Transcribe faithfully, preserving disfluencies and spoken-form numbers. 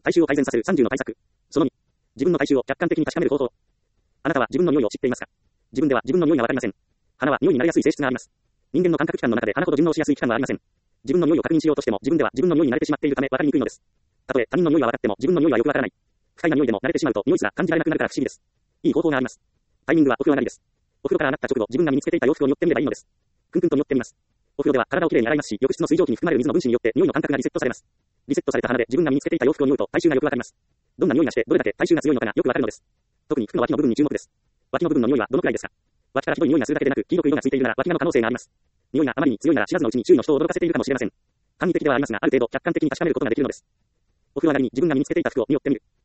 体臭を改善させるさんじゅうの対策。そのに、自分の体臭を客観的に確かめる方法。あなたは自分の匂いを知っていますか？自分では自分の匂いがわかりません。鼻は匂いになりやすい性質があります。人間の感覚器官の中で鼻ほど順応しやすい器官はありません。自分の匂いを確認しようとしても自分では自分の匂いに慣れてしまっているためわかりにくいのです。たとえ他人の匂いは分かっても自分の匂いはよくわからない。不快な匂いでも慣れてしまうと匂いすら感じられなくなるから不思議です。いい方法があります。タイミングはお風呂上がりです。お風呂から上がった直後自分が身につけていた洋服を匂ってみればいいのです。くんくんと匂ってみます。お風呂では体をきれいに洗いますし、浴室の水蒸気に含まれる水の分子によって匂いの感覚がリセットされます。リセットされた鼻で自分が身につけていた洋服を匂うと体臭がよくわかります。どんな匂いがしてどれだけ体臭が強いのかがよくわかるのです。特に服の脇の部分に注目です。脇の部分の匂いはどのくらいですか？脇からひどい匂いがするだけでなく黄色く色がついているなら脇芽の可能性があります。匂いがあまりに強いなら知らずのうちに周囲の人を驚かせているかもしれません。簡易的ではありますがある程度客観的に確かめることができるのです。お風呂上がりに自分が身につけていた服を匂ってみる。